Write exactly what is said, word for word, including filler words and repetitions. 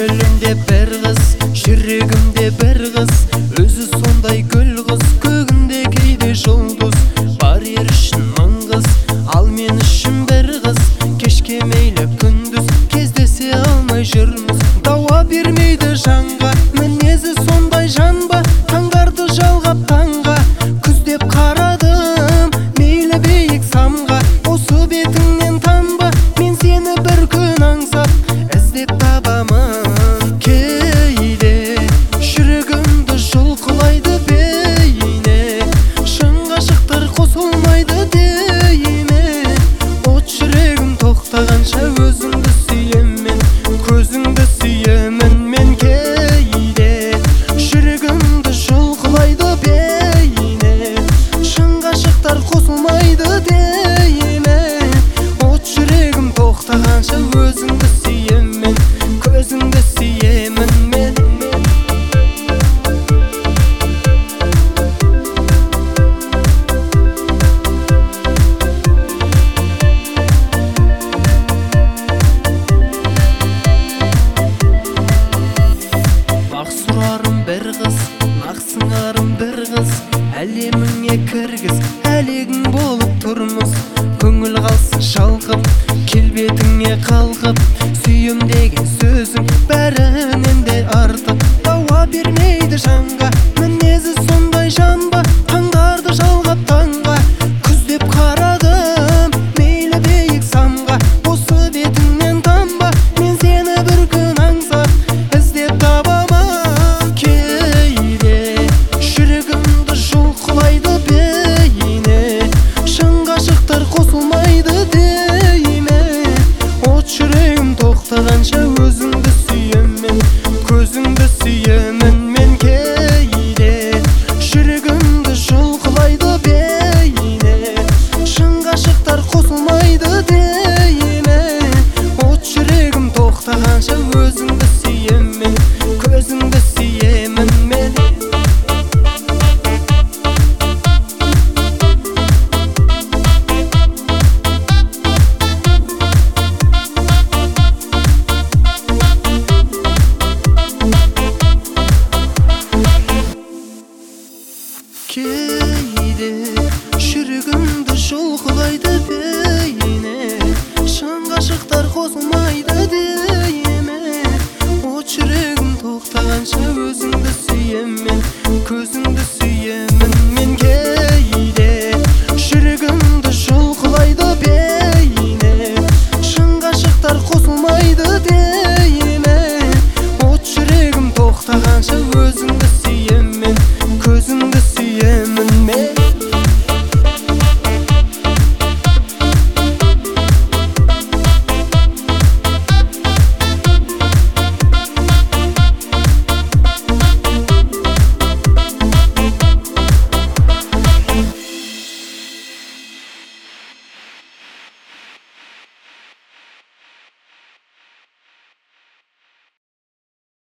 Көңілімде бір қыз, жүрегімде бір қыз, өзі сондай гүл қыз, көгінде кейде жұлдыз. Бар ер үшін мың қыз, ал мен үшін бір қыз, кешке мейлі күндіз кездесе алмай жүрміз. Дауа бермейді жанға, мінезі сондай жан ба, таңдарды жалғап таңға. Күз деп қарадым, мейлі биік самға, осы бетіңнен танба, мен сені бір күн аңсап іздеп табамын. Кейде жүрегімді жұлқылайды бейне, шын ғашықтар қосылмайды дейме. От жүрегім тоқтағанша өзіңді сүйемін, көзіңді сүйемін мен. Кейде жүрегімді жұлқылайды бейне, шын ғашықтар қосылмайды дейме. От жүрегім тоқтағанша өзіңді сүйемін, көзіңді сүйемін мен. Бақ сұрарым бір қыз, нақ сыңарым бір қыз, әлеміңе кіргіз, әлегің болып тұрмыз. Көңіл қалсын шалқып, келбетіңе қалқып, сүйем деген сөзің бәрінен де артық. Дауа бермейді жанға, мінезі сондай жан ба, таңдарды жалғап таңға. Күз деп қарадым, мейлі биік самға, осы бетіңнен танба, мен сені бір күн аңсап іздеп табамын. Кейде жүрегімді жұлқылайды бейне, шын ғашықтар қосылмайды дейме. От жүрегім тоқтағанша өзіңді сүйемін, көзіңді сүйемін мен. Кейде жүрегімді жұлқылайды бейне, шын ғашықтар қосылмайды дейме. От жүрегім тоқтағанша өзіңді